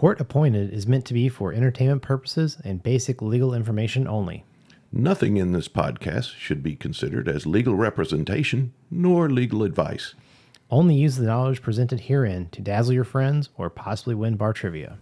Court appointed is meant to be for entertainment purposes and basic legal information only. Nothing in this podcast should be considered as legal representation nor legal advice. Only use the knowledge presented herein to dazzle your friends or possibly win bar trivia.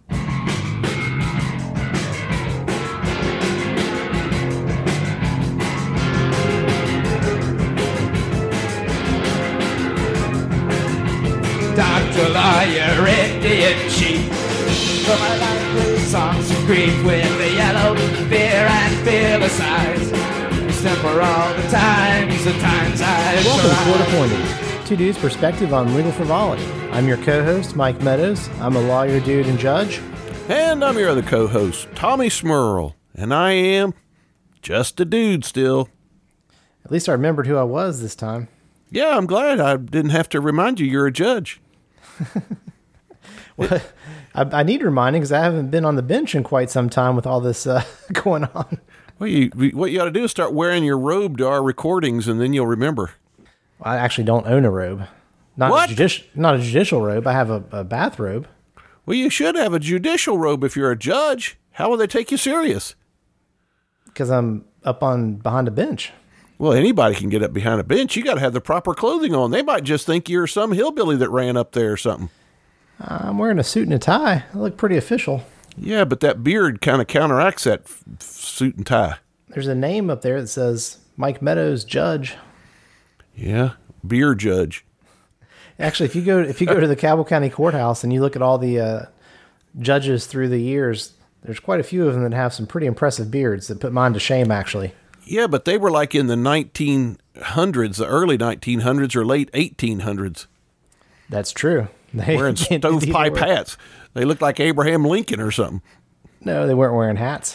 Dr. Lawyer, Indian Chief. For my life with songs of grief, with the yellow fear and fearless eyes. We simper all the times I Welcome to Court Appointed, two dudes' perspective on legal frivolity. I'm your co-host, Mike Meadows. I'm a lawyer, dude, and judge. And I'm your other co-host, Tommy Smurl. And I am just a dude still. At least I remembered who I was this time. Yeah, I'm glad I didn't have to remind you you're a judge. Well, I need reminding because I haven't been on the bench in quite some time with all this going on. Well, what you ought to do is start wearing your robe to our recordings, and then you'll remember. I actually don't own a robe. Not a judicial robe. I have a bathrobe. Well, you should have a judicial robe if you're a judge. How will they take you serious? Because I'm behind a bench. Well, anybody can get up behind a bench. You got to have the proper clothing on. They might just think you're some hillbilly that ran up there or something. I'm wearing a suit and a tie. I look pretty official. Yeah, but that beard kind of counteracts that suit and tie. There's a name up there that says Mike Meadows, Judge. Yeah, beer judge. Actually, if you go to the Cabell County Courthouse and you look at all the judges through the years, there's quite a few of them that have some pretty impressive beards that put mine to shame, actually. Yeah, but they were like in the 1900s, the early 1900s or late 1800s. That's true. Wearing stovepipe hats. They looked like Abraham Lincoln or something. No, they weren't wearing hats.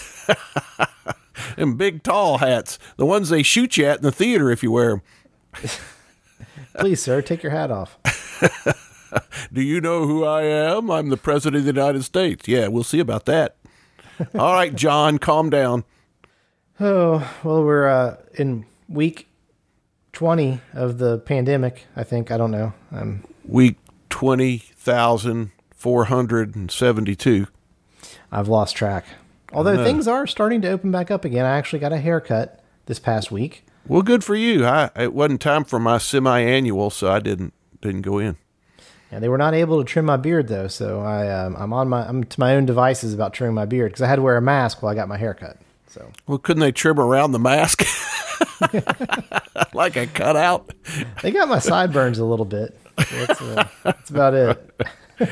And big, tall hats. The ones they shoot you at in the theater if you wear them. Please, sir, take your hat off. Do you know who I am? I'm the President of the United States. Yeah, we'll see about that. All right, John, calm down. Oh, well, we're in week 20 of the pandemic, I think. I don't know. Week 20,472. I've lost track. Although things are starting to open back up again. I actually got a haircut this past week. Well, good for you. It wasn't time for my semi-annual, so I didn't go in. Yeah, they were not able to trim my beard though, so I'm to my own devices about trimming my beard because I had to wear a mask while I got my haircut. So, well, couldn't they trim around the mask like a cutout? They got my sideburns a little bit. That's about it.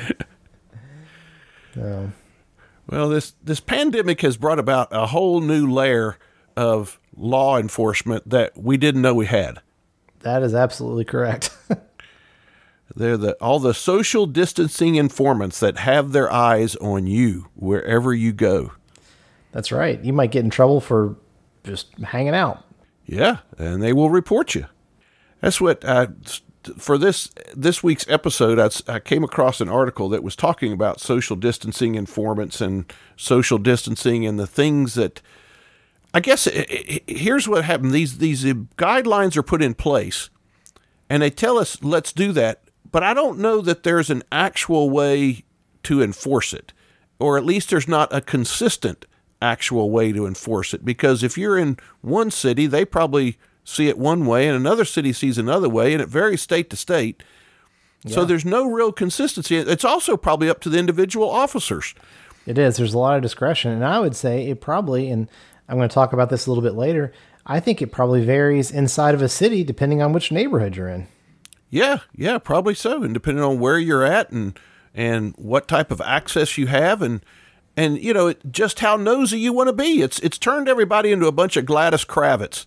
So. Well, this pandemic has brought about a whole new layer of law enforcement that we didn't know we had. That is absolutely correct. They're all the social distancing informants that have their eyes on you wherever you go. That's right. You might get in trouble for just hanging out. Yeah, and they will report you. That's what, for this week's episode, I came across an article that was talking about social distancing informants and social distancing and the things that, I guess, here's what happened. These guidelines are put in place, and they tell us, let's do that, but I don't know that there's an actual way to enforce it, or at least there's not a consistent actual way to enforce it, because if you're in one city, they probably see it one way and another city sees another way, and it varies state to state. Yeah. So there's no real consistency. It's also probably up to the individual officers. It is. There's a lot of discretion, and I would say it probably, and I'm going to talk about this a little bit later, I think it probably varies inside of a city depending on which neighborhood you're in. Yeah, probably so, and depending on where you're at and what type of access you have, and you know, just how nosy you want to be. It's turned everybody into a bunch of Gladys Kravitz.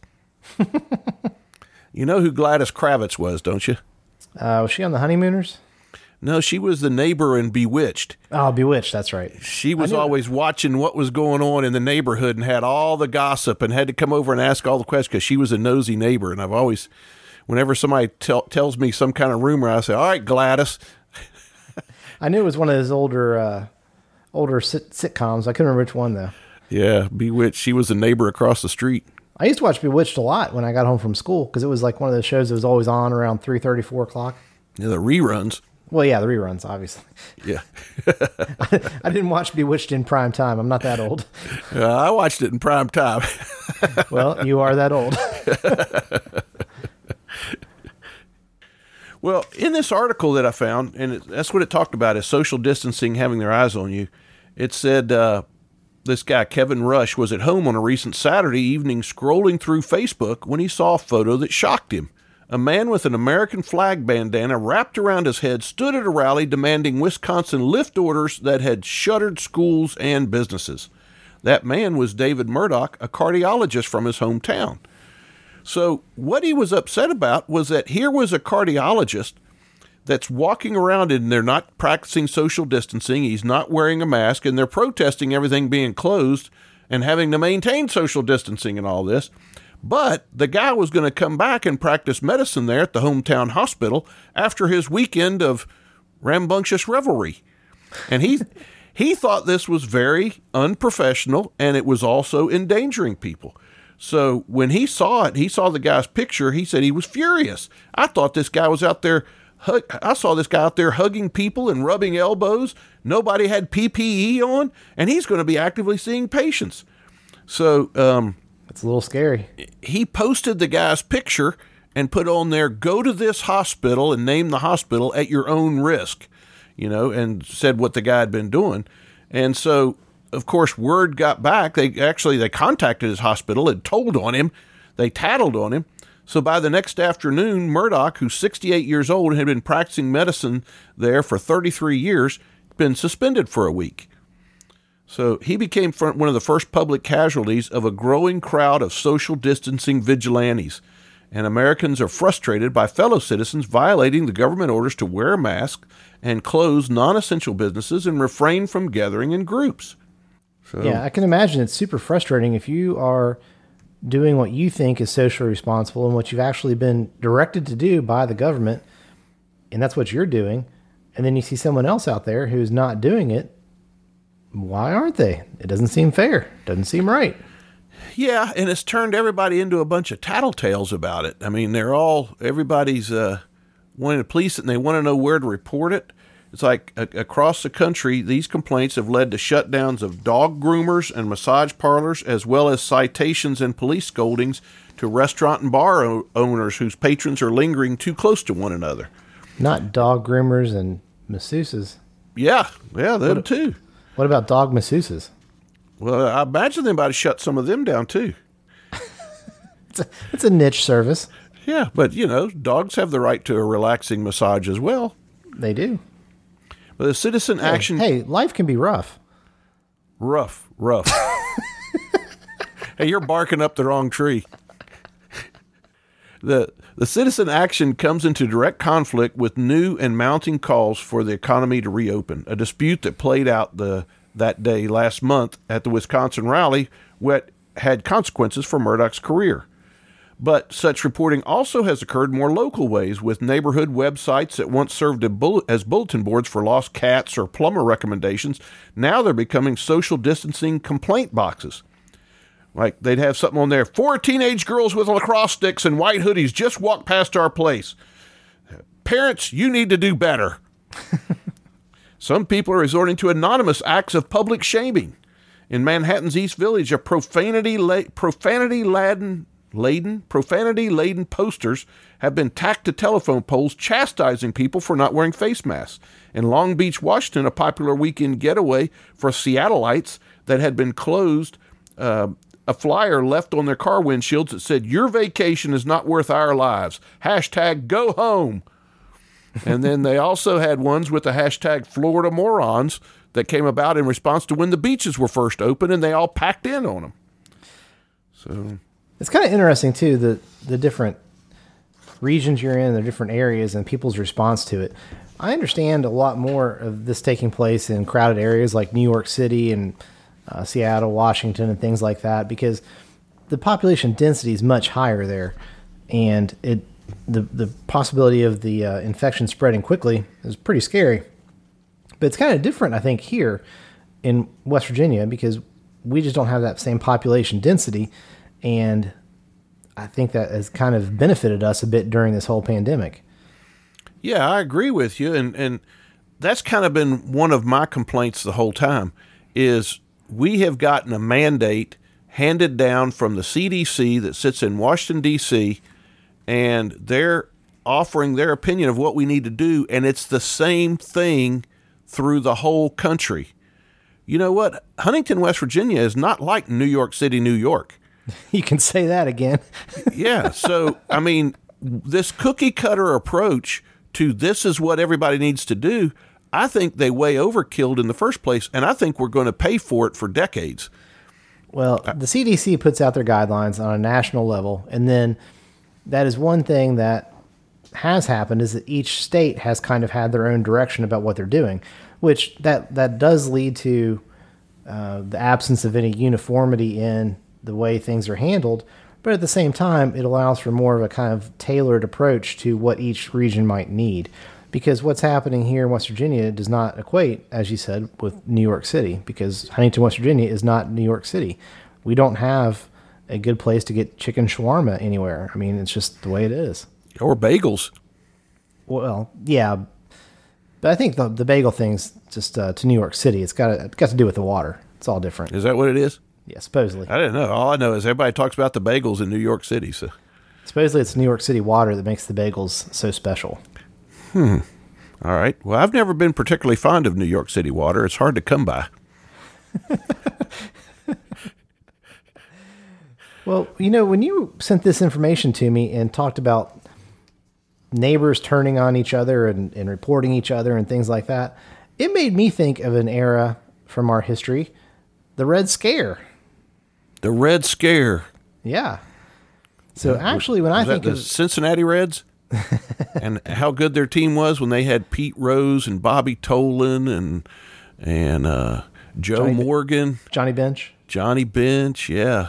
You know who Gladys Kravitz was, don't you? Was she on The Honeymooners? No, she was the neighbor in Bewitched. Oh, Bewitched, that's right. She was always watching what was going on in the neighborhood and had all the gossip and had to come over and ask all the questions because she was a nosy neighbor. And I've always, whenever somebody tells me some kind of rumor, I say, all right, Gladys. I knew it was one of those older sitcoms. I couldn't remember which one, though. Yeah, Bewitched. She was a neighbor across the street. I used to watch Bewitched a lot when I got home from school because it was like one of those shows that was always on around 3:30, 4 o'clock. Yeah, the reruns. Well, yeah, the reruns, obviously. Yeah. I didn't watch Bewitched in prime time. I'm not that old. I watched it in prime time. Well, you are that old. Well, in this article that I found, and that's what it talked about, is social distancing, having their eyes on you. It said this guy, Kevin Rush, was at home on a recent Saturday evening scrolling through Facebook when he saw a photo that shocked him. A man with an American flag bandana wrapped around his head stood at a rally demanding Wisconsin lift orders that had shuttered schools and businesses. That man was David Murdock, a cardiologist from his hometown. So what he was upset about was that here was a cardiologist that's walking around and they're not practicing social distancing. He's not wearing a mask, and they're protesting everything being closed and having to maintain social distancing and all this. But the guy was going to come back and practice medicine there at the hometown hospital after his weekend of rambunctious revelry. And he thought this was very unprofessional, and it was also endangering people. So when he saw it, he saw the guy's picture, he said he was furious. I thought this guy was out there, I saw this guy out there hugging people and rubbing elbows. Nobody had PPE on, and he's going to be actively seeing patients. So It's a little scary. he posted the guy's picture and put on there, go to this hospital and name the hospital at your own risk, and said what the guy had been doing. And so, of course, word got back. They contacted his hospital and told on him. They tattled on him. So by the next afternoon, Murdoch, who's 68 years old and had been practicing medicine there for 33 years, been suspended for a week. So he became one of the first public casualties of a growing crowd of social distancing vigilantes. And Americans are frustrated by fellow citizens violating the government orders to wear a mask and close non-essential businesses and refrain from gathering in groups. So, Yeah, I can imagine it's super frustrating if you are doing what you think is socially responsible and what you've actually been directed to do by the government, and that's what you're doing, and then you see someone else out there who's not doing it. Why aren't they? It doesn't seem fair. Doesn't seem right. Yeah, and it's turned everybody into a bunch of tattletales about it. I mean, everybody's wanting to police it, and they want to know where to report it. It's like across the country, these complaints have led to shutdowns of dog groomers and massage parlors, as well as citations and police scoldings to restaurant and bar owners whose patrons are lingering too close to one another. Not dog groomers and masseuses. Yeah, them too. What about dog masseuses? Well, I imagine they might have shut some of them down too. It's a niche service. Yeah, but dogs have the right to a relaxing massage as well. They do. But the citizen action... Hey, life can be rough. Rough. Hey, you're barking up the wrong tree. The citizen action comes into direct conflict with new and mounting calls for the economy to reopen, a dispute that played out that day last month at the Wisconsin rally, what had consequences for Murdoch's career. But such reporting also has occurred more local ways, with neighborhood websites that once served as bulletin boards for lost cats or plumber recommendations. Now they're becoming social distancing complaint boxes. Like they'd have something on there, 4 teenage girls with lacrosse sticks and white hoodies just walked past our place. Parents, you need to do better. Some people are resorting to anonymous acts of public shaming. In Manhattan's East Village, a profanity-laden posters have been tacked to telephone poles chastising people for not wearing face masks. In Long Beach, Washington, a popular weekend getaway for Seattleites that had been closed, a flyer left on their car windshields that said, "Your vacation is not worth our lives. #go home." And then they also had ones with the hashtag Florida morons that came about in response to when the beaches were first open, and they all packed in on them. So it's kind of interesting too, the different regions you're in, the different areas, and people's response to it. I understand a lot more of this taking place in crowded areas like New York City and Seattle, Washington, and things like that, because the population density is much higher there, and the possibility of the infection spreading quickly is pretty scary. But it's kind of different, I think, here in West Virginia, because we just don't have that same population density, and I think that has kind of benefited us a bit during this whole pandemic. Yeah, I agree with you, and that's kind of been one of my complaints the whole time, is we have gotten a mandate handed down from the CDC that sits in Washington, D.C., and they're offering their opinion of what we need to do, and it's the same thing through the whole country. You know what? Huntington, West Virginia is not like New York City, New York. You can say that again. Yeah, so, I mean, this cookie-cutter approach to this is what everybody needs to do, I think they way overkilled in the first place, and I think we're going to pay for it for decades. Well, the CDC puts out their guidelines on a national level, and then that is one thing that has happened is that each state has kind of had their own direction about what they're doing, which that does lead to the absence of any uniformity in the way things are handled. But at the same time, it allows for more of a kind of tailored approach to what each region might need. Because what's happening here in West Virginia does not equate, as you said, with New York City, because Huntington, West Virginia is not New York City. We don't have a good place to get chicken shawarma anywhere. I mean, it's just the way it is. Or bagels. Well, yeah. But I think the bagel thing's just to New York City. It's got to do with the water. It's all different. Is that what it is? Yeah, supposedly. I didn't know. All I know is everybody talks about the bagels in New York City. So supposedly it's New York City water that makes the bagels so special. All right. Well, I've never been particularly fond of New York City water. It's hard to come by. Well, when you sent this information to me and talked about neighbors turning on each other and reporting each other and things like that, it made me think of an era from our history, the Red Scare. The Red Scare. Yeah. So actually, when I think the of Cincinnati Reds and how good their team was when they had Pete Rose and Bobby Tolan and Joe Morgan, Johnny Bench, yeah.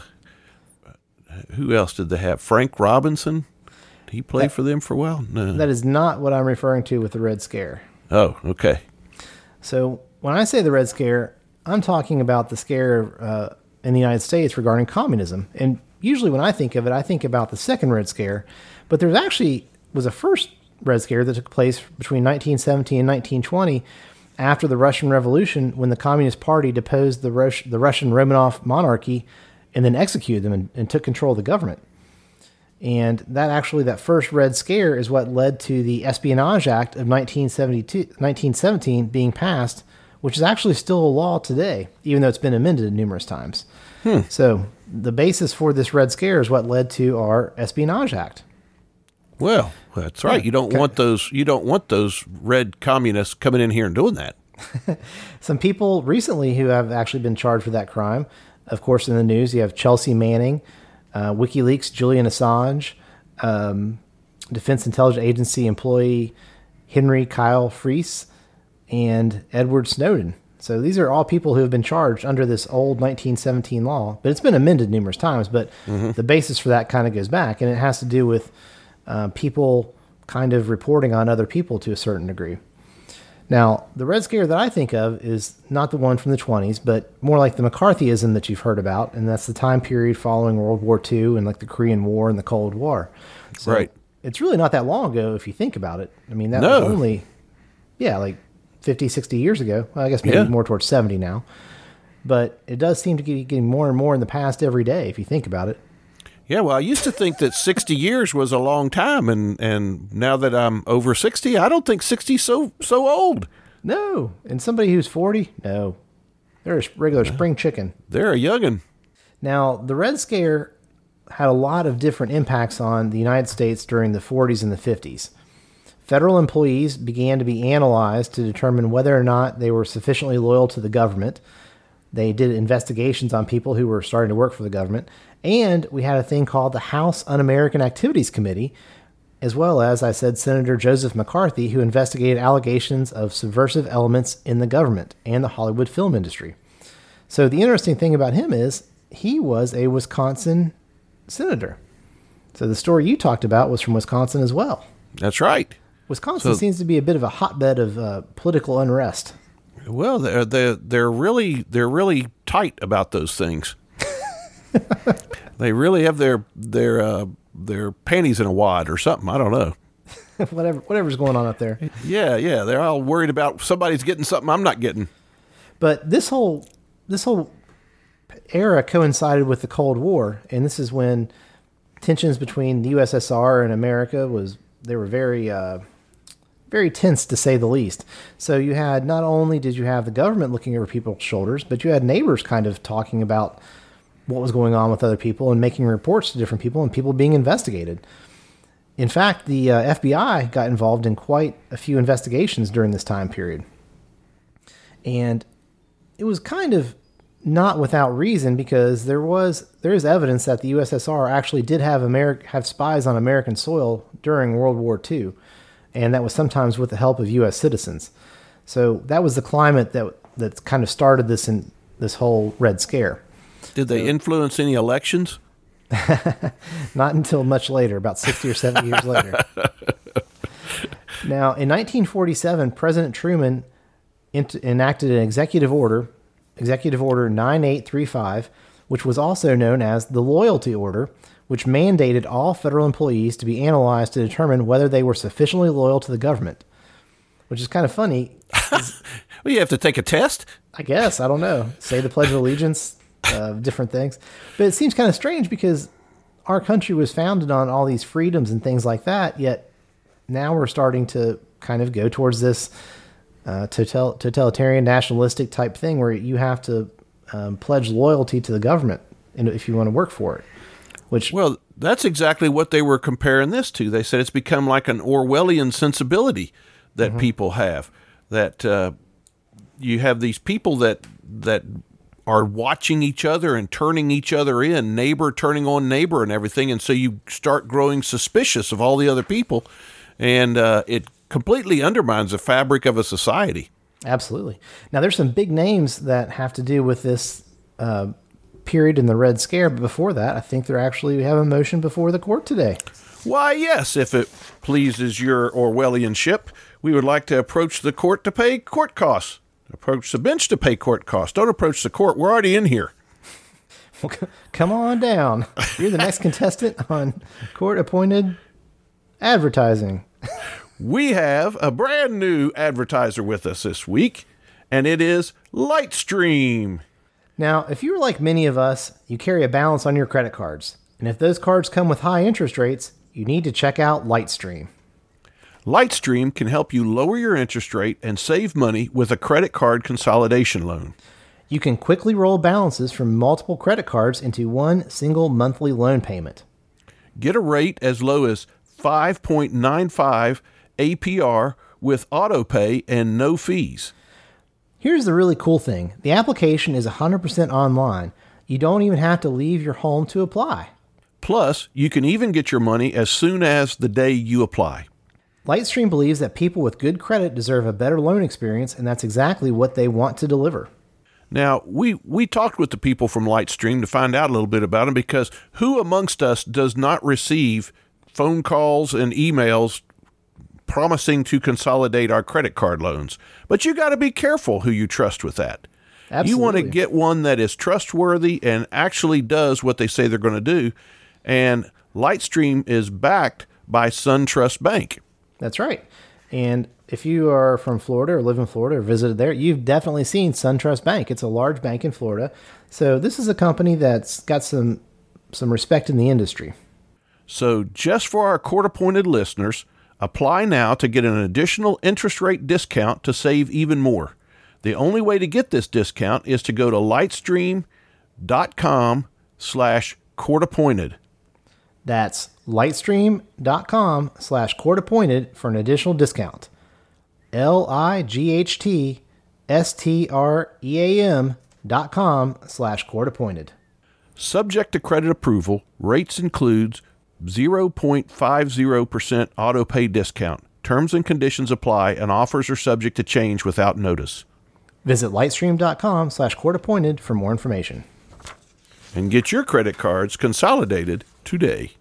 Who else did they have? Frank Robinson. Did he play for them for a while? No. That is not what I'm referring to with the Red Scare. Oh, okay. So when I say the Red Scare, I'm talking about the scare in the United States regarding communism. And usually when I think of it, I think about the second Red Scare. But there's actually was a first Red Scare that took place between 1917 and 1920 after the Russian Revolution, when the Communist Party deposed the Russian Romanov monarchy and then executed them and took control of the government. And that first Red Scare is what led to the Espionage Act of 1917 being passed, which is actually still a law today, even though it's been amended numerous times. So the basis for this Red Scare is what led to our Espionage Act. Well, that's right. You don't want those red communists coming in here and doing that. Some people recently who have actually been charged for that crime, of course, in the news, you have Chelsea Manning, WikiLeaks, Julian Assange, Defense Intelligence Agency employee Henry Kyle Fries, and Edward Snowden. So these are all people who have been charged under this old 1917 law, but it's been amended numerous times. But the basis for that kind of goes back, and it has to do with people kind of reporting on other people to a certain degree. Now, the Red Scare that I think of is not the one from the 20s, but more like the McCarthyism that you've heard about, and that's the time period following World War II and like the Korean War and the Cold War. So right. It's really not that long ago if you think about it. I mean, that was only, like 50, 60 years ago. Well, I guess maybe more towards 70 now. But it does seem to be getting more and more in the past every day if you think about it. Yeah, well, I used to think that 60 years was a long time, and now that I'm over 60, I don't think 60's so old. No, and somebody who's 40, no. They're a regular spring chicken. They're a youngin'. Now, the Red Scare had a lot of different impacts on the United States during the 40s and the 50s. Federal employees began to be analyzed to determine whether or not they were sufficiently loyal to the government. They did investigations on people who were starting to work for the government. And we had a thing called the House Un-American Activities Committee, as well as, I said, Senator Joseph McCarthy, who investigated allegations of subversive elements in the government and the Hollywood film industry. So the interesting thing about him is he was a Wisconsin senator. So the story you talked about was from Wisconsin as well. That's right. Wisconsin seems to be a bit of a hotbed of political unrest. Well, they're really tight about those things. They really have their panties in a wad or something. I don't know. whatever's going on up there. Yeah, they're all worried about somebody's getting something I'm not getting. But this whole era coincided with the Cold War, and this is when tensions between the USSR and America they were very very tense, to say the least. So you had, not only did you have the government looking over people's shoulders, but you had neighbors kind of talking about what was going on with other people and making reports to different people, and people being investigated. In fact, the FBI got involved in quite a few investigations during this time period. And it was kind of not without reason, because there is evidence that the USSR actually did have spies on American soil during World War II, and that was sometimes with the help of U.S. citizens. So that was the climate that kind of started this whole Red Scare. Did they influence any elections? Not until much later, about 60 or 70 years later. Now, in 1947, President Truman enacted an Executive Order 9835, which was also known as the Loyalty Order, which mandated all federal employees to be analyzed to determine whether they were sufficiently loyal to the government, which is kind of funny. Well, you have to take a test? I guess. I don't know. Say the Pledge of Allegiance, different things. But it seems kind of strange, because our country was founded on all these freedoms and things like that, yet now we're starting to kind of go towards this totalitarian, nationalistic type thing where you have to pledge loyalty to the government if you want to work for it. Well, that's exactly what they were comparing this to. They said it's become like an Orwellian sensibility that people have, that you have these people that are watching each other and turning each other in, neighbor turning on neighbor and everything, and so you start growing suspicious of all the other people, and it completely undermines the fabric of a society. Absolutely. Now, there's some big names that have to do with this period in the Red Scare, but before that, I think we have a motion before the court today. Why, yes, if it pleases your Orwellianship, we would like to approach the court to pay court costs. Approach the bench to pay court costs. Don't approach the court. We're already in here. Well, come on down. You're the next contestant on court-appointed advertising. We have a brand new advertiser with us this week, and it is Lightstream. Now, if you're like many of us, you carry a balance on your credit cards. And if those cards come with high interest rates, you need to check out Lightstream. Lightstream can help you lower your interest rate and save money with a credit card consolidation loan. You can quickly roll balances from multiple credit cards into one single monthly loan payment. Get a rate as low as 5.95 APR with auto pay and no fees. Here's the really cool thing. The application is 100% online. You don't even have to leave your home to apply. Plus, you can even get your money as soon as the day you apply. Lightstream believes that people with good credit deserve a better loan experience, and that's exactly what they want to deliver. Now, we talked with the people from Lightstream to find out a little bit about them, because who amongst us does not receive phone calls and emails promising to consolidate our credit card loans? But you got to be careful who you trust with that. Absolutely. You want to get one that is trustworthy and actually does what they say they're going to do. And Lightstream is backed by SunTrust Bank. That's right. And if you are from Florida or live in Florida or visited there, you've definitely seen SunTrust Bank. It's a large bank in Florida. So this is a company that's got some respect in the industry. So just for our court-appointed listeners, apply now to get an additional interest rate discount to save even more. The only way to get this discount is to go to lightstream.com/court-appointed. That's lightstream.com/court-appointed for an additional discount. lightstream.com/court-appointed. Subject to credit approval, rates includes 0.50% auto pay discount. Terms and conditions apply, and offers are subject to change without notice. Visit lightstream.com/court-appointed for more information. And get your credit cards consolidated today.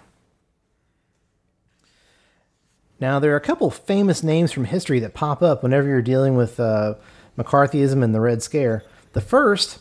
Now, there are a couple famous names from history that pop up whenever you're dealing with McCarthyism and the Red Scare. The first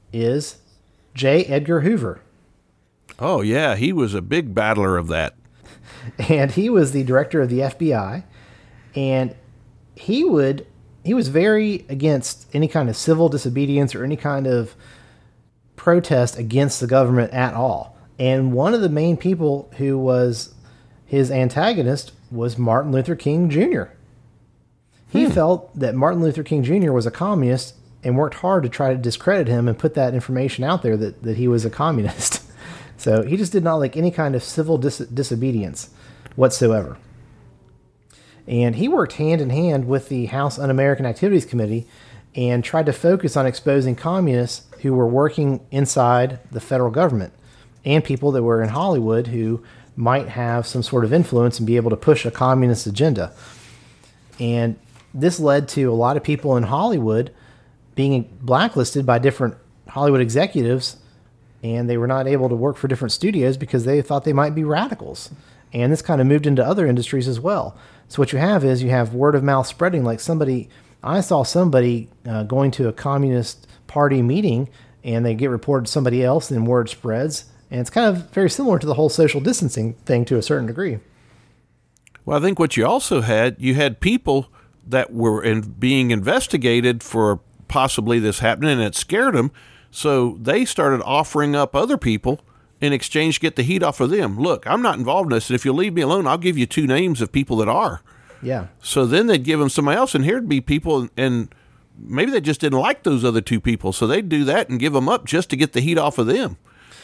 is J. Edgar Hoover. Oh, yeah, he was a big battler of that. And he was the director of the FBI, and he was very against any kind of civil disobedience or any kind of protest against the government at all. And one of the main people who was his antagonist was Martin Luther King Jr. He felt that Martin Luther King Jr. was a communist and worked hard to try to discredit him and put that information out there that he was a communist. So he just did not like any kind of civil disobedience whatsoever. And he worked hand in hand with the House Un-American Activities Committee and tried to focus on exposing communists who were working inside the federal government and people that were in Hollywood who might have some sort of influence and be able to push a communist agenda. And this led to a lot of people in Hollywood being blacklisted by different Hollywood executives, and they were not able to work for different studios because they thought they might be radicals. And this kind of moved into other industries as well. So what you have word of mouth spreading. Like I saw somebody going to a Communist Party meeting, and they get reported to somebody else, and word spreads. And it's kind of very similar to the whole social distancing thing to a certain degree. Well, I think what you also had people that were being investigated for possibly this happening, and it scared them. So they started offering up other people in exchange to get the heat off of them. Look, I'm not involved in this, and if you'll leave me alone, I'll give you 2 names of people that are. Yeah. So then they'd give them somebody else, and here'd be people, and maybe they just didn't like those other 2 people, so they'd do that and give them up just to get the heat off of them.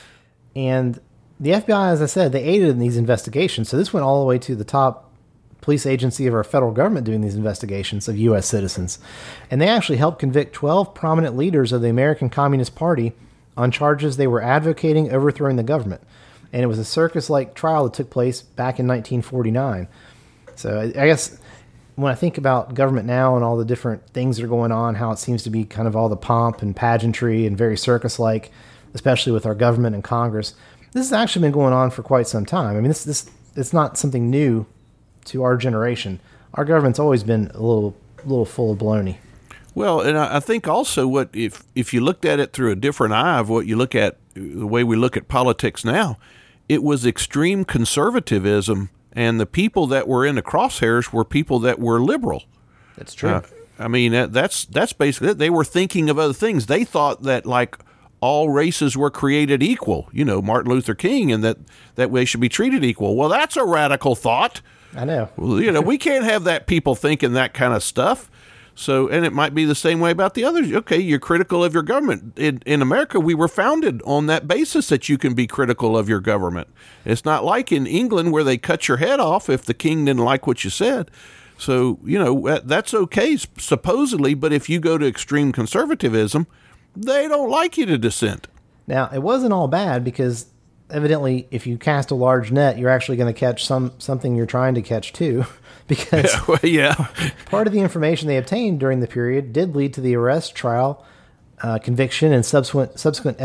And the FBI, as I said, they aided in these investigations. So this went all the way to the top police agency of our federal government doing these investigations of U.S. citizens. And they actually helped convict 12 prominent leaders of the American Communist Party on charges they were advocating overthrowing the government. And it was a circus-like trial that took place back in 1949. So I guess when I think about government now and all the different things that are going on, how it seems to be kind of all the pomp and pageantry and very circus-like, especially with our government and Congress, this has actually been going on for quite some time. I mean, this it's not something new to our generation. Our government's always been a little full of baloney. Well, and I think also what if you looked at it through a different eye of what you look at, the way we look at politics now, it was extreme conservatism, and the people that were in the crosshairs were people that were liberal. That's true. I mean, that's basically it. They were thinking of other things. They thought that, like, all races were created equal, Martin Luther King, and that they should be treated equal. Well, that's a radical thought. I know. Well, we can't have that people thinking that kind of stuff. So, and it might be the same way about the others. Okay, you're critical of your government. In America, we were founded on that basis that you can be critical of your government. It's not like in England where they cut your head off if the king didn't like what you said. So, that's okay, supposedly, but if you go to extreme conservatism, they don't like you to dissent. Now, it wasn't all bad because evidently if you cast a large net, you're actually going to catch something you're trying to catch too. Because part of the information they obtained during the period did lead to the arrest, trial, conviction, and subsequent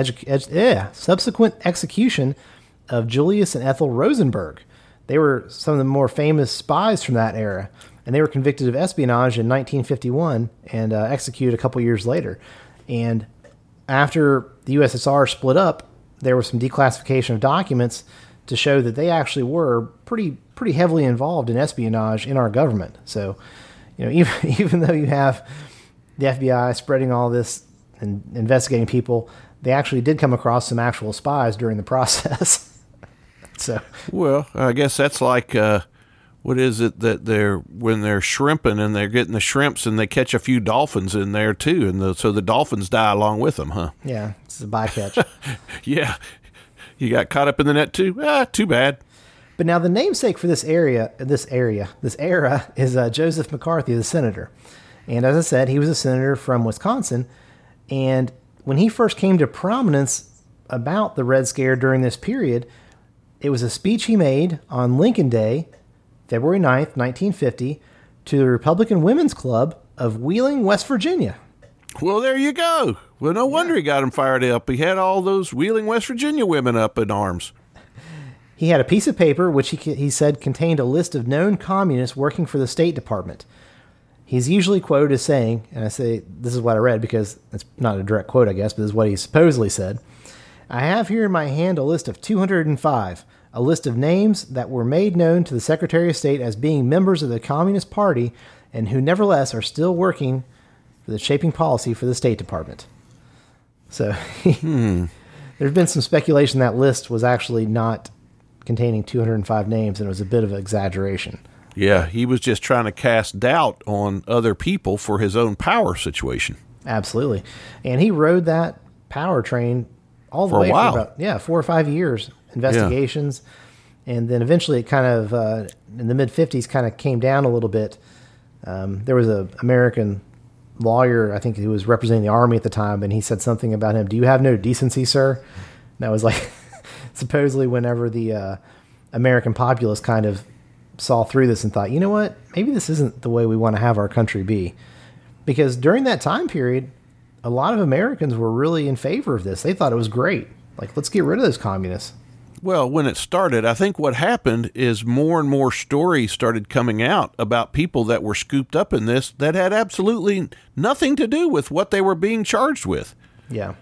execution of Julius and Ethel Rosenberg. They were some of the more famous spies from that era, and they were convicted of espionage in 1951 and executed a couple years later. And after the USSR split up, there was some declassification of documents to show that they actually were pretty heavily involved in espionage in our government. So, even though you have the FBI spreading all this and investigating people, they actually did come across some actual spies during the process. So, well, I guess that's like what is it that when they're shrimping and they're getting the shrimps and they catch a few dolphins in there too, and so the dolphins die along with them, huh? Yeah, it's a bycatch. Yeah. You got caught up in the net too? Too bad. But now the namesake for this era is Joseph McCarthy, the senator. And as I said, he was a senator from Wisconsin. And when he first came to prominence about the Red Scare during this period, it was a speech he made on Lincoln Day, February 9th, 1950, to the Republican Women's Club of Wheeling, West Virginia. Well, there you go. Well, no wonder he got him fired up. He had all those Wheeling, West Virginia women up in arms. He had a piece of paper which he said contained a list of known communists working for the State Department. He's usually quoted as saying, and I say this is what I read because it's not a direct quote, I guess, but this is what he supposedly said. I have here in my hand a list of 205, a list of names that were made known to the Secretary of State as being members of the Communist Party and who nevertheless are still working for the shaping policy for the State Department. So there's been some speculation that list was actually not containing 205 names, and it was a bit of an exaggeration. Yeah, he was just trying to cast doubt on other people for his own power situation. Absolutely. And he rode that power train all the For a way while. for about 4 or 5 years, investigations. And then eventually it kind of, in the mid-50s, kind of came down a little bit. There was an American lawyer, I think he was representing the Army at the time, and he said something about him, "Do you have no decency, sir?" And that was like, supposedly whenever the American populace kind of saw through this and thought, you know what, maybe this isn't the way we want to have our country be. Because during that time period, a lot of Americans were really in favor of this. They thought it was great. Like, let's get rid of those communists. Well, when it started, I think what happened is more and more stories started coming out about people that were scooped up in this that had absolutely nothing to do with what they were being charged with. Yeah.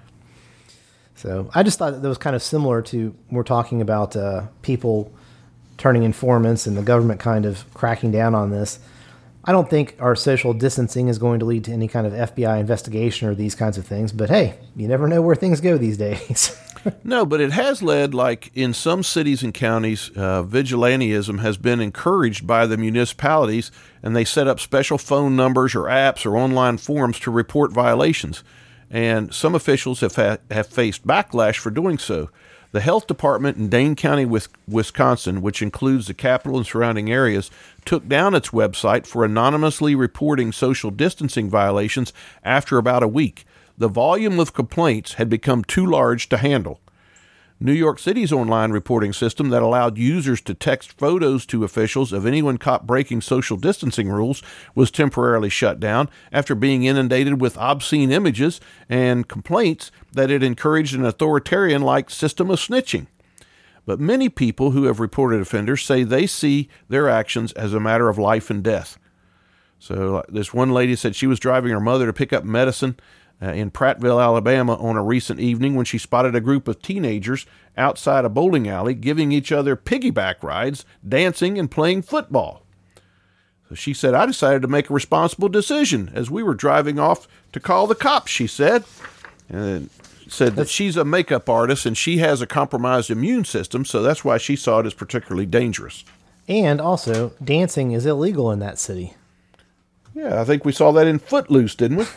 So I just thought that was kind of similar to, we're talking about people turning informants and the government kind of cracking down on this. I don't think our social distancing is going to lead to any kind of FBI investigation or these kinds of things. But hey, you never know where things go these days. No, but it has led, like in some cities and counties, vigilantism has been encouraged by the municipalities, and they set up special phone numbers or apps or online forums to report violations. And some officials have faced backlash for doing so. The health department in Dane County, Wisconsin, which includes the capital and surrounding areas, took down its website for anonymously reporting social distancing violations after about a week. The volume of complaints had become too large to handle. New York City's online reporting system that allowed users to text photos to officials of anyone caught breaking social distancing rules was temporarily shut down after being inundated with obscene images and complaints that it encouraged an authoritarian-like system of snitching. But many people who have reported offenders say they see their actions as a matter of life and death. So this one lady said she was driving her mother to pick up medicine in Prattville, Alabama on a recent evening when she spotted a group of teenagers outside a bowling alley giving each other piggyback rides, dancing, and playing football. So she said, "I decided to make a responsible decision as we were driving off to call the cops," she said. And said that she's a makeup artist and she has a compromised immune system, so that's why she saw it as particularly dangerous. And also, dancing is illegal in that city. Yeah, I think we saw that in Footloose, didn't we?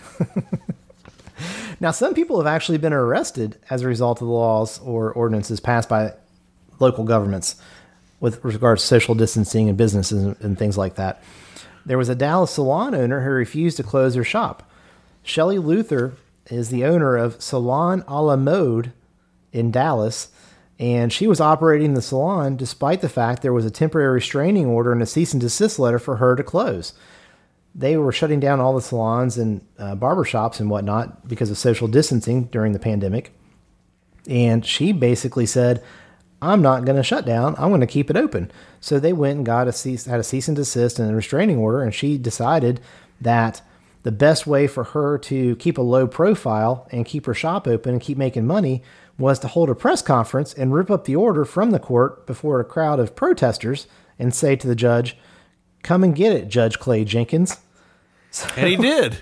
Now, some people have actually been arrested as a result of the laws or ordinances passed by local governments with regards to social distancing and businesses and things like that. There was a Dallas salon owner who refused to close her shop. Shelley Luther is the owner of Salon a la Mode in Dallas, and she was operating the salon despite the fact there was a temporary restraining order and a cease and desist letter for her to close. They were shutting down all the salons and barbershops and whatnot because of social distancing during the pandemic. And she basically said, "I'm not going to shut down. I'm going to keep it open." So they went and had a cease and desist and a restraining order. And she decided that the best way for her to keep a low profile and keep her shop open and keep making money was to hold a press conference and rip up the order from the court before a crowd of protesters and say to the judge, "Come and get it, Judge Clay Jenkins." So, And he did.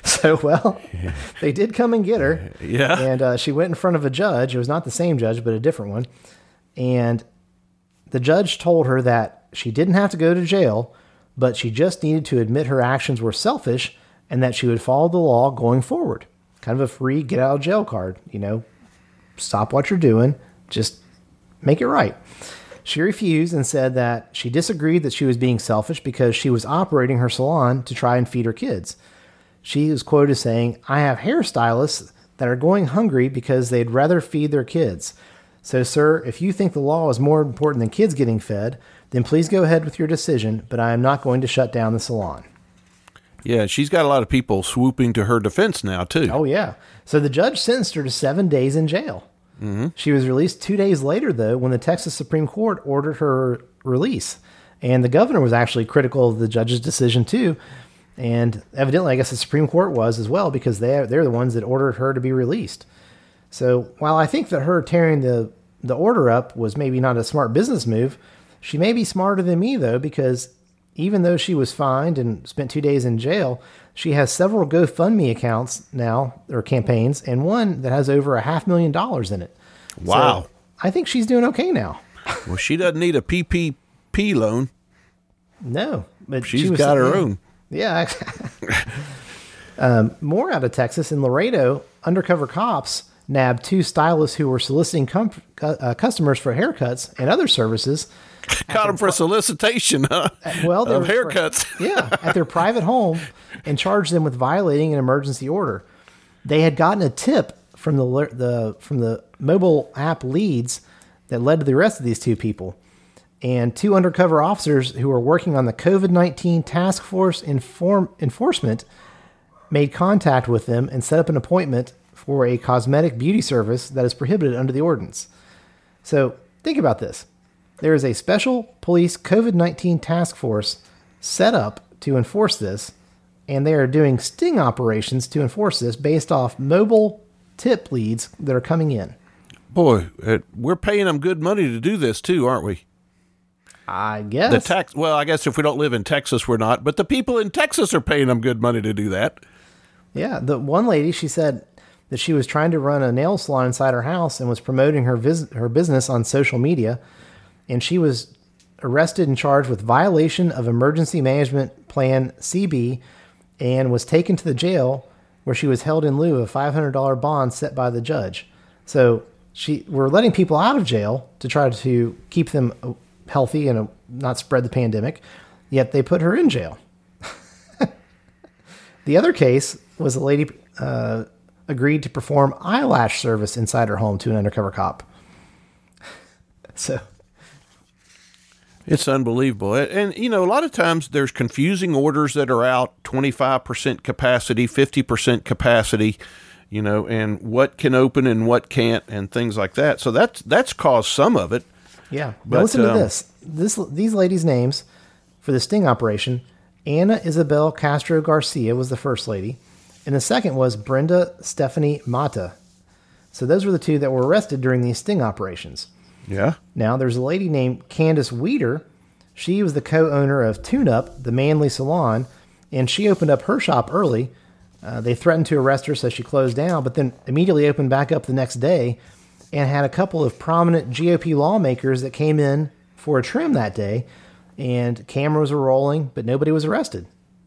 They did come and get her. Yeah. And she went in front of a judge. It was not the same judge, but a different one. And the judge told her that she didn't have to go to jail, but she just needed to admit her actions were selfish and that she would follow the law going forward. Kind of a free get out of jail card. Stop what you're doing. Just make it right. She refused and said that she disagreed that she was being selfish because she was operating her salon to try and feed her kids. She was quoted as saying, "I have hairstylists that are going hungry because they'd rather feed their kids. So, sir, if you think the law is more important than kids getting fed, then please go ahead with your decision, but I am not going to shut down the salon." Yeah, she's got a lot of people swooping to her defense now, too. Oh, yeah. So the judge sentenced her to 7 days in jail. Mm-hmm. She was released 2 days later, though, when the Texas Supreme Court ordered her release. And the governor was actually critical of the judge's decision, too. And evidently, I guess the Supreme Court was as well, because they're the ones that ordered her to be released. So while I think that her tearing the the order up was maybe not a smart business move. She may be smarter than me, though, because even though she was fined and spent 2 days in jail, she has several GoFundMe accounts now, or campaigns, and one that has over $500,000 in it. Wow. So I think she's doing okay now. Well, she doesn't need a PPP loan. No, but She's got her own. Yeah. More out of Texas. In Laredo, undercover cops nabbed 2 stylists who were soliciting customers for haircuts and other services. Caught them for solicitation, huh? Well, of haircuts. At their private home, and charged them with violating an emergency order. They had gotten a tip from the mobile app Leads that led to the arrest of these 2 people. And 2 undercover officers who were working on the COVID-19 task force enforcement made contact with them and set up an appointment for a cosmetic beauty service that is prohibited under the ordinance. So think about this. There is a special police COVID-19 task force set up to enforce this, and they are doing sting operations to enforce this based off mobile tip leads that are coming in. Boy, we're paying them good money to do this too, aren't we? I guess. Well, I guess if we don't live in Texas, we're not, but the people in Texas are paying them good money to do that. Yeah, the one lady, she said that she was trying to run a nail salon inside her house and was promoting her business on social media, and she was arrested and charged with violation of Emergency Management Plan CB and was taken to the jail where she was held in lieu of a $500 bond set by the judge. So we're letting people out of jail to try to keep them healthy and not spread the pandemic, yet they put her in jail. The other case was a lady agreed to perform eyelash service inside her home to an undercover cop. So it's unbelievable. And, a lot of times there's confusing orders that are out, 25% capacity, 50% capacity, and what can open and what can't and things like that. So that's caused some of it. Yeah. But listen to this. These ladies' names for the sting operation: Anna Isabel Castro Garcia was the first lady, and the second was Brenda Stephanie Mata. So those were the 2 that were arrested during these sting operations. Yeah. Now, there's a lady named Candace Weeder. She was the co-owner of Tune Up, the Manly Salon, and she opened up her shop early. They threatened to arrest her, so she closed down, but then immediately opened back up the next day and had a couple of prominent GOP lawmakers that came in for a trim that day, and cameras were rolling, but nobody was arrested.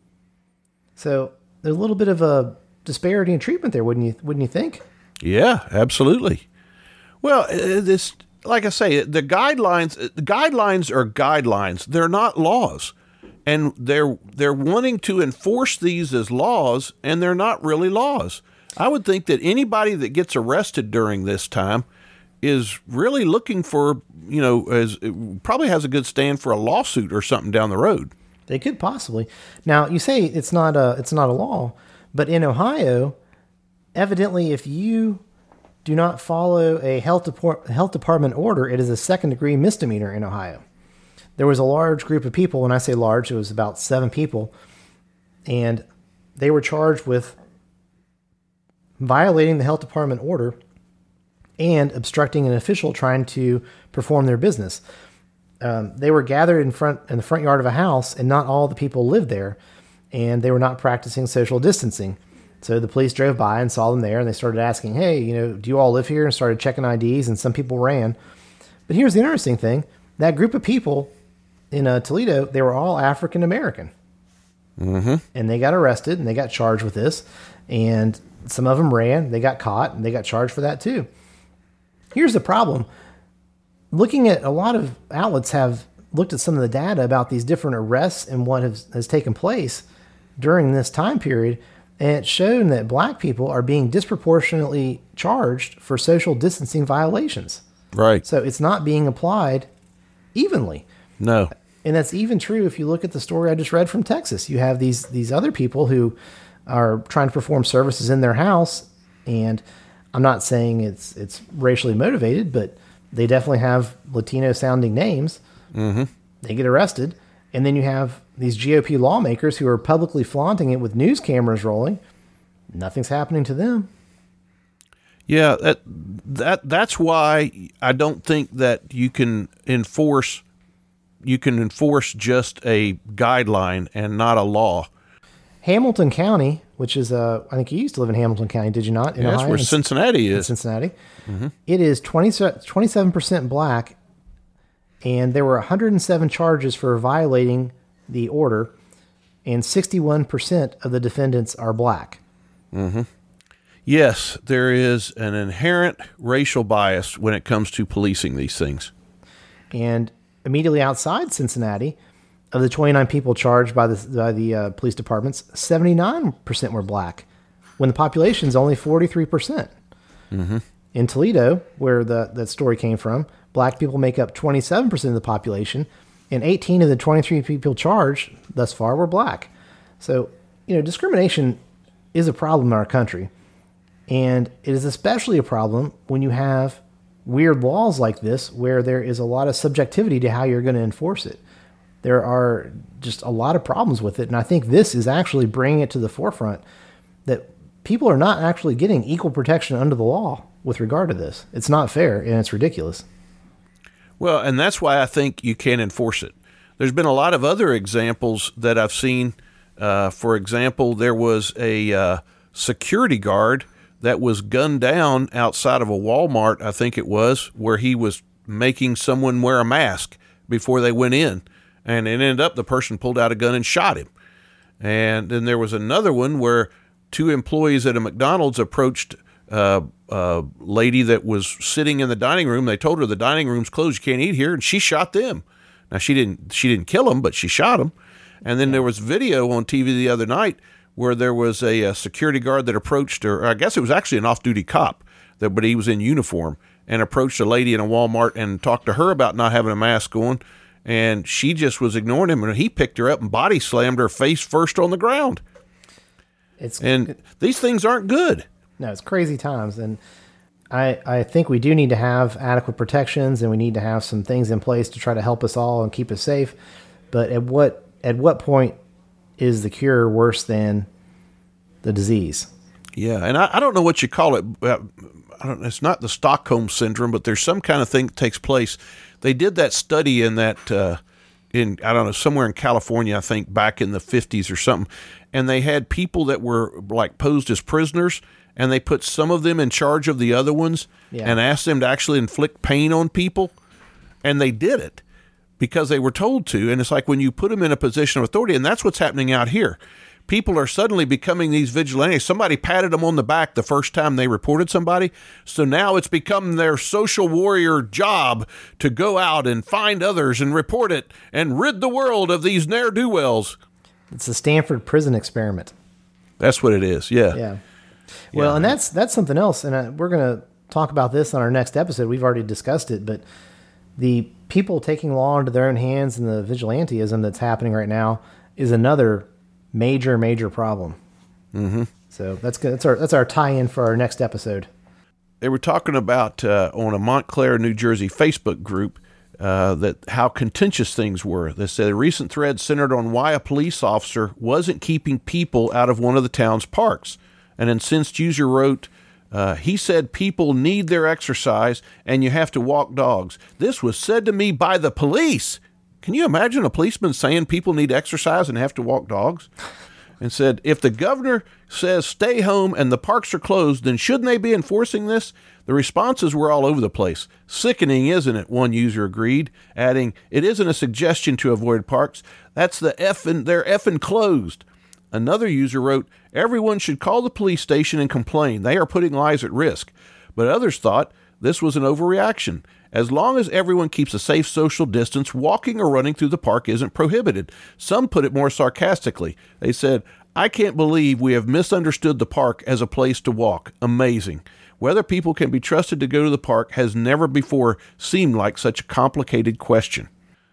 So there's a little bit of a disparity in treatment there, wouldn't you think? Yeah, absolutely. Well, like I say, the guidelines are guidelines. They're not laws. And they're wanting to enforce these as laws, and they're not really laws. I would think that anybody that gets arrested during this time is really looking for, probably has a good stand for a lawsuit or something down the road. They could possibly. Now, you say it's not a law, but in Ohio, evidently, if you do not follow a health department order, it is a second-degree misdemeanor in Ohio. There was a large group of people. When I say large, it was about 7 people, and they were charged with violating the health department order and obstructing an official trying to perform their business. They were gathered in the front yard of a house, and not all the people lived there, and they were not practicing social distancing. So the police drove by and saw them there, and they started asking, hey, do you all live here? And started checking IDs, and some people ran. But here's the interesting thing. That group of people in Toledo, they were all African American. Mm-hmm. And they got arrested, and they got charged with this. And some of them ran. They got caught, and they got charged for that too. Here's the problem. Looking at a lot of outlets have looked at some of the data about these different arrests and what has taken place during this time period. And it's shown that black people are being disproportionately charged for social distancing violations. Right. So it's not being applied evenly. No. And that's even true if you look at the story I just read from Texas. You have these other people who are trying to perform services in their house, and I'm not saying it's racially motivated, but they definitely have Latino-sounding names. Mm-hmm. They get arrested, and then you have these GOP lawmakers who are publicly flaunting it with news cameras rolling. Nothing's happening to them. Yeah, that's why I don't think that you can enforce just a guideline and not a law. Hamilton County, which is I think you used to live in Hamilton County, did you not? In That's Ohio? where Cincinnati is. Cincinnati. Mm-hmm. It is 27% black, and there were 107 charges for violating the order, and 61% of the defendants are black. Mm-hmm. Yes, there is an inherent racial bias when it comes to policing these things. And immediately outside Cincinnati, of the 29 people charged by the police departments, 79% were black, when the population is only 43%. Mm-hmm. In Toledo, where that story came from, black people make up 27% of the population, and 18 of the 23 people charged thus far were black. So, discrimination is a problem in our country. And it is especially a problem when you have weird laws like this, where there is a lot of subjectivity to how you're going to enforce it. There are just a lot of problems with it. And I think this is actually bringing it to the forefront that people are not actually getting equal protection under the law with regard to this. It's not fair, and it's ridiculous. Well, and that's why I think you can't enforce it. There's been a lot of other examples that I've seen. For example, there was a security guard that was gunned down outside of a Walmart, I think it was, where he was making someone wear a mask before they went in. And it ended up the person pulled out a gun and shot him. And then there was another one where two employees at a McDonald's approached a lady that was sitting in the dining room. They told her the dining room's closed, you can't eat here, and she shot them. Now, she didn't kill him, but she shot him. And then there was video on TV the other night where there was a security guard that approached her. I guess it was actually an off-duty cop, but he was in uniform, and approached a lady in a Walmart and talked to her about not having a mask on. And she just was ignoring him, and he picked her up and body slammed her face first on the ground. These things aren't good. No, it's crazy times. And I think we do need to have adequate protections, and we need to have some things in place to try to help us all and keep us safe. But at what point is the cure worse than the disease? Yeah, and I don't know what you call it. It's not the Stockholm syndrome, but there's some kind of thing that takes place. They did that study in somewhere in California, I think, back in the 50s or something, and they had people that were like posed as prisoners, and they put some of them in charge of the other ones, and asked them to actually inflict pain on people, and they did it because they were told to. And it's like when you put them in a position of authority, and that's what's happening out here. People are suddenly becoming these vigilantes. Somebody patted them on the back the first time they reported somebody. So now it's become their social warrior job to go out and find others and report it and rid the world of these ne'er-do-wells. It's the Stanford prison experiment. That's what it is, yeah. Yeah. Well, and that's something else. And we're going to talk about this on our next episode. We've already discussed it, but the people taking law into their own hands and the vigilantism that's happening right now is another major problem. Mm-hmm. So that's good. That's our tie-in for our next episode. They were talking about on a Montclair, New Jersey Facebook group that how contentious things were. They said a recent thread centered on why a police officer wasn't keeping people out of one of the town's parks. An incensed user wrote, he said people need their exercise and you have to walk dogs. This was said to me by the police. Can you imagine a policeman saying people need exercise and have to walk dogs? And said, if the governor says stay home and the parks are closed, then shouldn't they be enforcing this? The responses were all over the place. Sickening, isn't it? One user agreed, adding, it isn't a suggestion to avoid parks. That's they're effing closed. Another user wrote, everyone should call the police station and complain. They are putting lives at risk. But others thought this was an overreaction. As long as everyone keeps a safe social distance, walking or running through the park isn't prohibited. Some put it more sarcastically. They said, I can't believe we have misunderstood the park as a place to walk. Amazing. Whether people can be trusted to go to the park has never before seemed like such a complicated question.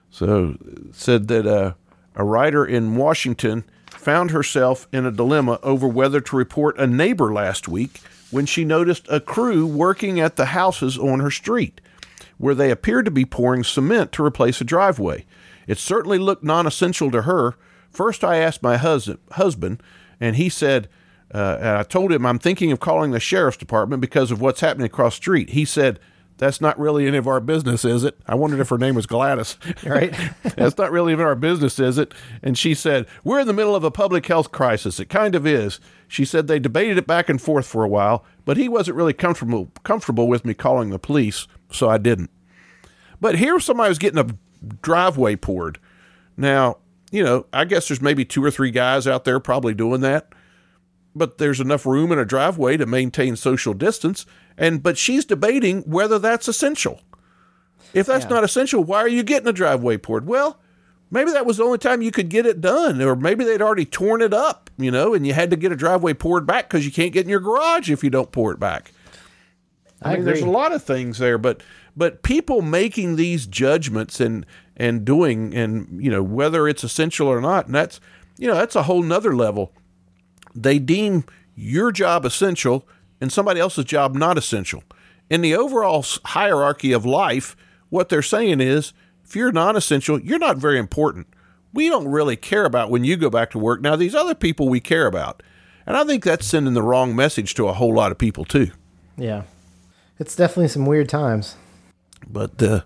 So it said that a writer in Washington found herself in a dilemma over whether to report a neighbor last week when she noticed a crew working at the houses on her street, where they appeared to be pouring cement to replace a driveway. It certainly looked non-essential to her. First, I asked my husband, and he said, and I told him I'm thinking of calling the sheriff's department because of what's happening across the street. He said, "That's not really any of our business, is it?" I wondered if her name was Gladys. Right. That's not really even our business, is it? And she said, "We're in the middle of a public health crisis. It kind of is." She said they debated it back and forth for a while, but he wasn't really comfortable with me calling the police, so I didn't. But here somebody was getting a driveway poured. Now, I guess there's maybe 2 or 3 guys out there probably doing that, but there's enough room in a driveway to maintain social distance. But she's debating whether that's essential. If that's not essential, why are you getting a driveway poured? Well, maybe that was the only time you could get it done, or maybe they'd already torn it up, and you had to get a driveway poured back because you can't get in your garage if you don't pour it back. I mean, there's a lot of things there, but people making these judgments and doing, and whether it's essential or not, and that's a whole nother level. They deem your job essential and somebody else's job not essential. In the overall hierarchy of life, what they're saying is, if you're non-essential, you're not very important. We don't really care about when you go back to work. Now, these other people we care about. And I think that's sending the wrong message to a whole lot of people, too. Yeah. It's definitely some weird times. But the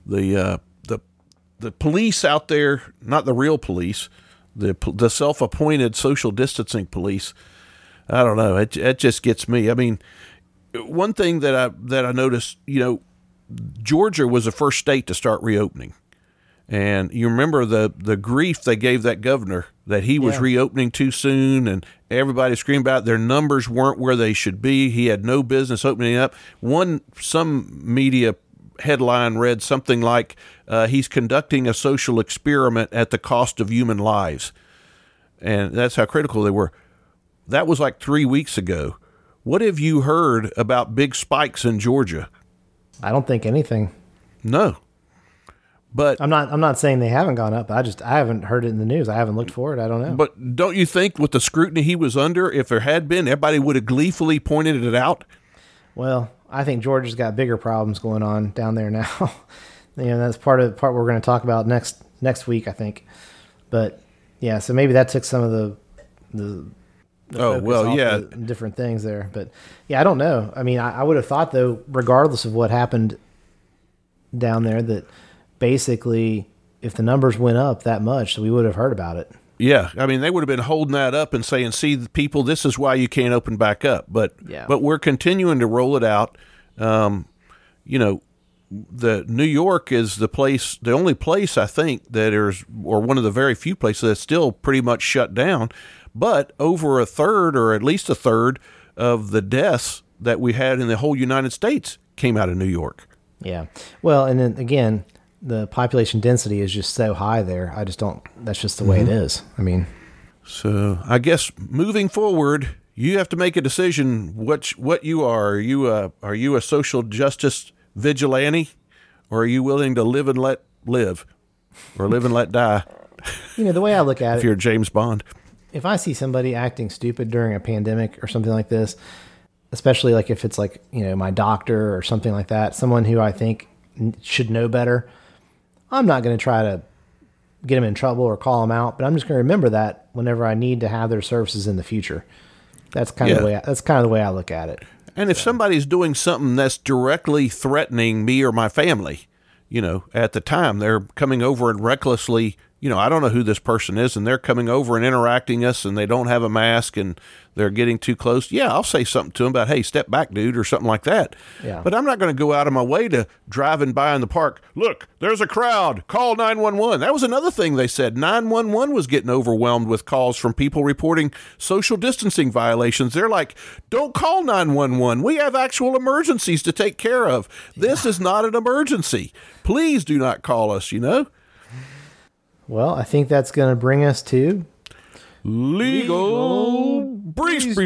police out there, not the real police, the self-appointed social distancing police, I don't know. It just gets me. I mean, one thing that I noticed, Georgia was the first state to start reopening. And you remember the grief they gave that governor that he was reopening too soon, and everybody screamed about it. Their numbers weren't where they should be. He had no business opening up. Some media headline read something like, he's conducting a social experiment at the cost of human lives. And that's how critical they were. That was like 3 weeks ago. What have you heard about big spikes in Georgia? I don't think anything. No. But I'm not saying they haven't gone up. I haven't heard it in the news. I haven't looked for it. I don't know. But don't you think with the scrutiny he was under, if there had been, everybody would have gleefully pointed it out? Well, I think Georgia's got bigger problems going on down there now. That's part we're going to talk about next week, I think. But yeah, so maybe that took some of the different things there. But yeah, I don't know. I mean, I would have thought, though, regardless of what happened down there, that basically if the numbers went up that much, we would have heard about it. Yeah, I mean, they would have been holding that up and saying, "See, people, this is why you can't open back up." But we're continuing to roll it out. The New York is the only place I think that is, or one of the very few places that's still pretty much shut down. But over a third, or at least a third, of the deaths that we had in the whole United States came out of New York. Yeah. Well, and then again, the population density is just so high there. That's just the way it is. I mean. So I guess moving forward, you have to make a decision what you are. Are you a social justice vigilante, or are you willing to live and let live, or live and let die? The way I look at it. If you're James Bond. If I see somebody acting stupid during a pandemic or something like this, especially like if it's like, my doctor or something like that, someone who I think should know better, I'm not going to try to get them in trouble or call them out, but I'm just going to remember that whenever I need to have their services in the future. That's kind of the way I look at it. And if somebody's doing something that's directly threatening me or my family, at the time they're coming over and recklessly, I don't know who this person is, and they're coming over and interacting us, and they don't have a mask, and they're getting too close. Yeah, I'll say something to them about, "Hey, step back, dude," or something like that. Yeah. But I'm not going to go out of my way to driving by in the park. "Look, there's a crowd. Call 911. That was another thing they said. 911 was getting overwhelmed with calls from people reporting social distancing violations. They're like, "Don't call 911. We have actual emergencies to take care of. This is not an emergency. Please do not call us," Well, I think that's going to bring us to legal briefs. I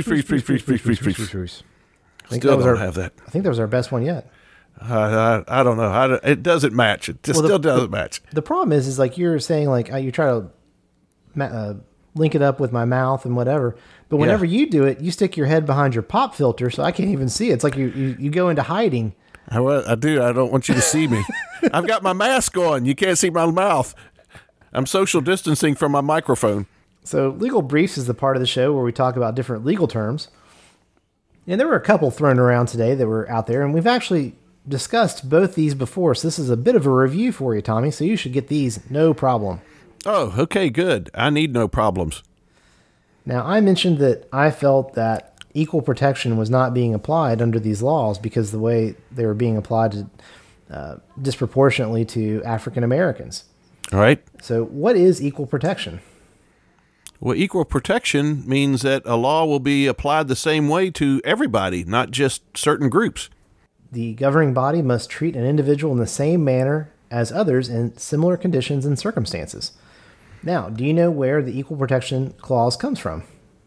think Still don't have that. I think that was our best one yet. I don't know. It doesn't match. It still doesn't match. The problem is like you're saying, like you try to link it up with my mouth and whatever, but whenever you do it, you stick your head behind your pop filter, so I can't even see it. It's like you go into hiding. I do. I don't want you to see me. I've got my mask on. You can't see my mouth. I'm social distancing from my microphone. So Legal Briefs is the part of the show where we talk about different legal terms. And there were a couple thrown around today that were out there, and we've actually discussed both these before, so this is a bit of a review for you, Tommy, so you should get these no problem. Oh, okay, good. I need no problems. Now, I mentioned that I felt that equal protection was not being applied under these laws because the way they were being applied to, disproportionately to African Americans. All right. So what is equal protection? Well, equal protection means that a law will be applied the same way to everybody, not just certain groups. The governing body must treat an individual in the same manner as others in similar conditions and circumstances. Now, do you know where the Equal Protection Clause comes from?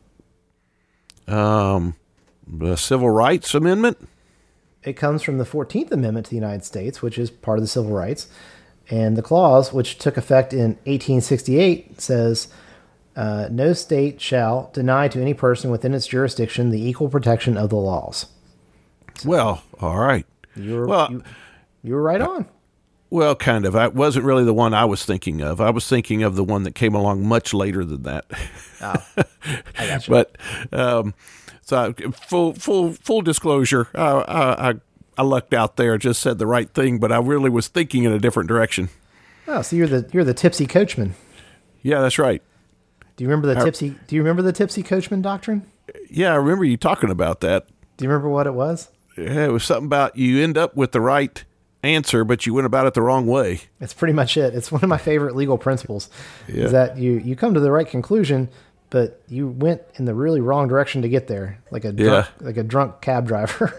The Civil Rights Amendment? It comes from the 14th Amendment to the United States, which is part of the civil rights. And the clause, which took effect in 1868, says, no state shall deny to any person within its jurisdiction the equal protection of the laws. Well, all right. You were right on. Well, kind of. It wasn't really the one I was thinking of. I was thinking of the one that came along much later than that. Oh, I got you. But so full disclosure, I lucked out there. Just said the right thing, but I really was thinking in a different direction. Oh, so you're the tipsy coachman. Yeah, that's right. Do you remember the tipsy coachman doctrine? Yeah, I remember you talking about that. Do you remember what it was? Yeah, it was something about you end up with the right answer, but you went about it the wrong way. It's pretty much it. It's one of my favorite legal principles. Yeah. Is that you come to the right conclusion, but you went in the really wrong direction to get there, like a drunk cab driver.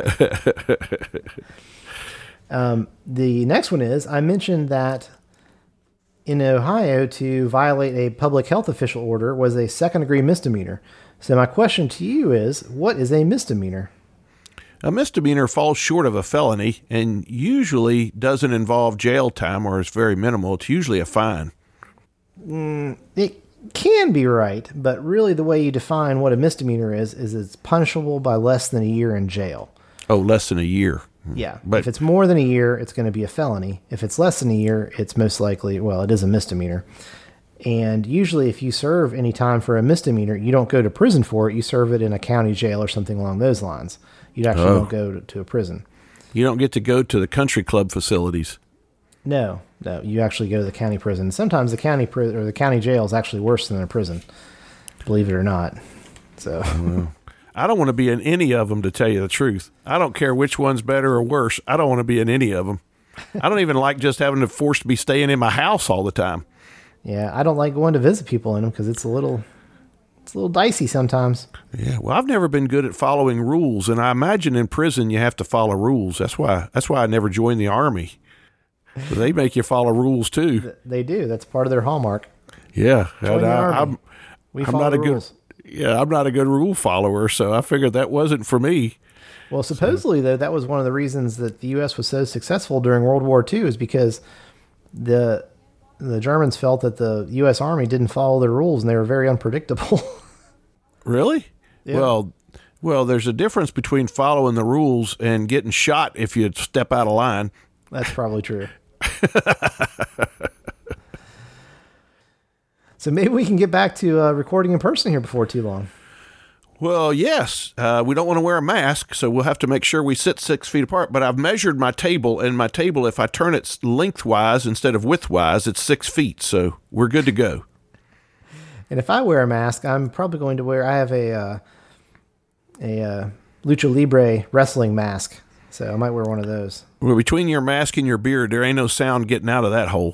The next one is, I mentioned that in Ohio, to violate a public health official order was a second-degree misdemeanor. So my question to you is, what is a misdemeanor? A misdemeanor falls short of a felony and usually doesn't involve jail time or is very minimal. It's usually a fine. It can be right, but really the way you define what a misdemeanor is it's punishable by less than a year in jail. Oh, less than a year. Yeah. But if it's more than a year, it's going to be a felony. If it's less than a year, it's most likely, it is a misdemeanor. And usually if you serve any time for a misdemeanor, you don't go to prison for it. You serve it in a county jail or something along those lines. You actually don't go to a prison. You don't get to go to the country club facilities. No. You actually go to the county prison. Sometimes the county or the county jail is actually worse than a prison, believe it or not. So I don't want to be in any of them, to tell you the truth. I don't care which one's better or worse. I don't want to be in any of them. I don't even like just having to force to be staying in my house all the time. Yeah, I don't like going to visit people in them because it's a little dicey sometimes. Yeah, well, I've never been good at following rules, and I imagine in prison you have to follow rules. That's why I never joined the Army. So they make you follow rules too. They do. That's part of their hallmark. Yeah, Join the Army. I'm not a rules. I'm not a good rule follower, so I figured that wasn't for me. Well, supposedly though, that was one of the reasons that the U.S. was so successful during World War II, is because the Germans felt that the U.S. Army didn't follow their rules and they were very unpredictable. Really? Yeah. Well, there's a difference between following the rules and getting shot if you step out of line. That's probably true. So maybe we can get back to recording in person here before too long. Well, yes. We don't want to wear a mask, so we'll have to make sure we sit 6 feet apart. But I've measured my table, and my table, if I turn it lengthwise instead of widthwise, it's 6 feet. So we're good to go. And if I wear a mask, I'm probably going to wear. I have a Lucha Libre wrestling mask, so I might wear one of those. Well, between your mask and your beard, there ain't no sound getting out of that hole.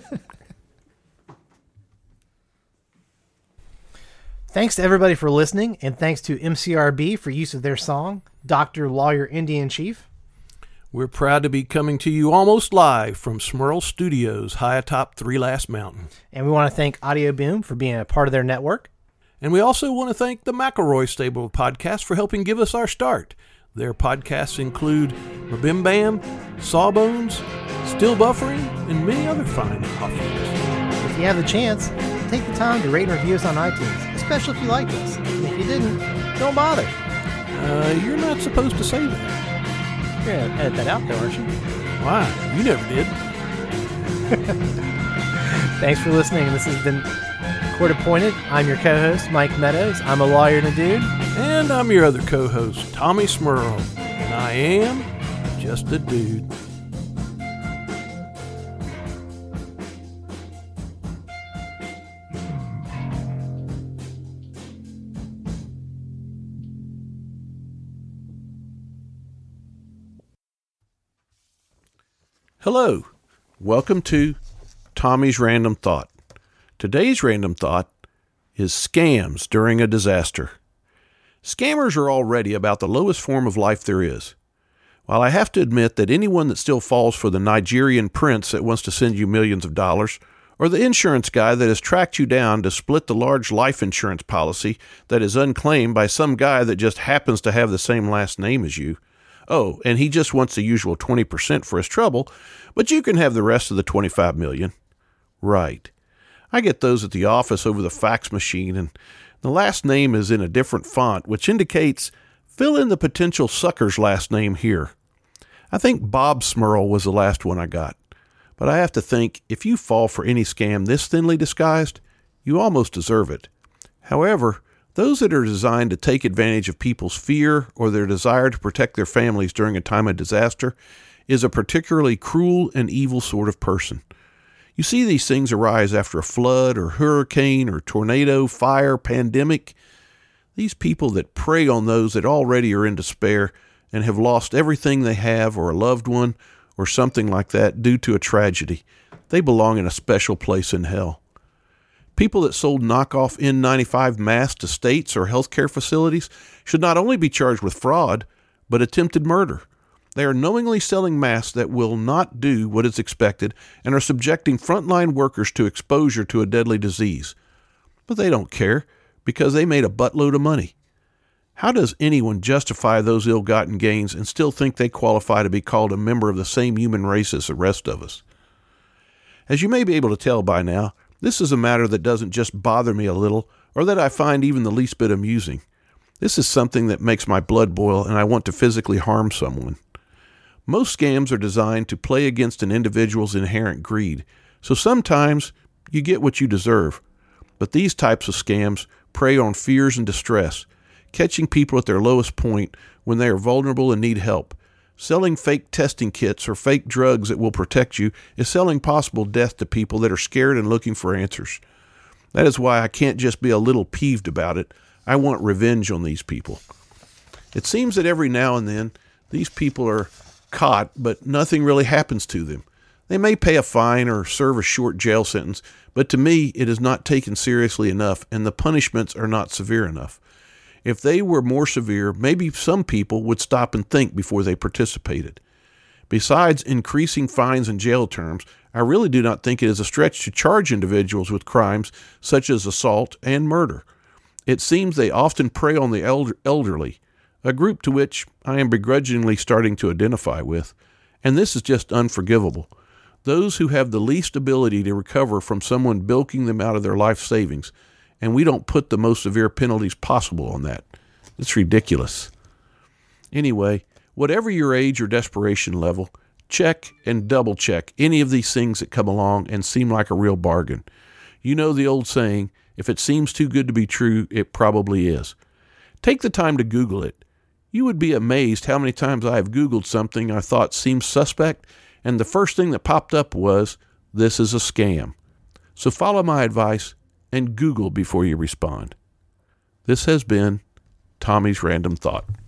Thanks to everybody for listening, and thanks to MCRB for use of their song, Dr. Lawyer Indian Chief. We're proud to be coming to you almost live from Smurl Studios, high atop Three Last Mountain. And we want to thank Audio Boom for being a part of their network. And we also want to thank the McElroy Stable of Podcasts for helping give us our start. Their podcasts include Mabim Bam, Sawbones, Still Buffering, and many other fine offerings. If you have the chance, take the time to rate and review us on iTunes, especially if you liked us. And if you didn't, don't bother. You're not supposed to say that. You're going to edit that out, though, aren't you? Why? You never did. Thanks for listening. This has been Court Appointed. I'm your co-host, Mike Meadows. I'm a lawyer and a dude. And I'm your other co-host, Tommy Smurl. And I am just a dude. Hello, welcome to Tommy's Random Thought. Today's random thought is scams during a disaster. Scammers are already about the lowest form of life there is. While I have to admit that anyone that still falls for the Nigerian prince that wants to send you millions of dollars, or the insurance guy that has tracked you down to split the large life insurance policy that is unclaimed by some guy that just happens to have the same last name as you, oh, and he just wants the usual 20% for his trouble, but you can have the rest of the $25 million. Right. I get those at the office over the fax machine, and the last name is in a different font, which indicates fill in the potential sucker's last name here. I think Bob Smurl was the last one I got. But I have to think, if you fall for any scam this thinly disguised, you almost deserve it. However, those that are designed to take advantage of people's fear or their desire to protect their families during a time of disaster is a particularly cruel and evil sort of person. You see these things arise after a flood or hurricane or tornado, fire, pandemic. These people that prey on those that already are in despair and have lost everything they have or a loved one or something like that due to a tragedy, they belong in a special place in hell. People that sold knockoff N95 masks to states or healthcare facilities should not only be charged with fraud, but attempted murder. They are knowingly selling masks that will not do what is expected and are subjecting frontline workers to exposure to a deadly disease. But they don't care because they made a buttload of money. How does anyone justify those ill-gotten gains and still think they qualify to be called a member of the same human race as the rest of us? As you may be able to tell by now, this is a matter that doesn't just bother me a little or that I find even the least bit amusing. This is something that makes my blood boil and I want to physically harm someone. Most scams are designed to play against an individual's inherent greed, so sometimes you get what you deserve. But these types of scams prey on fears and distress, catching people at their lowest point when they are vulnerable and need help. Selling fake testing kits or fake drugs that will protect you is selling possible death to people that are scared and looking for answers. That is why I can't just be a little peeved about it. I want revenge on these people. It seems that every now and then these people are caught, but nothing really happens to them. They may pay a fine or serve a short jail sentence, but to me it is not taken seriously enough and the punishments are not severe enough. If they were more severe, maybe some people would stop and think before they participated. Besides increasing fines and jail terms, I really do not think it is a stretch to charge individuals with crimes such as assault and murder. It seems they often prey on the elderly, a group to which I am begrudgingly starting to identify with, and this is just unforgivable. Those who have the least ability to recover from someone bilking them out of their life savings, and we don't put the most severe penalties possible on that. It's ridiculous. Anyway, whatever your age or desperation level, check and double check any of these things that come along and seem like a real bargain. You know the old saying, if it seems too good to be true, it probably is. Take the time to Google it. You would be amazed how many times I have Googled something I thought seemed suspect, and the first thing that popped up was, this is a scam. So follow my advice and Google before you respond. This has been Tommy's Random Thought.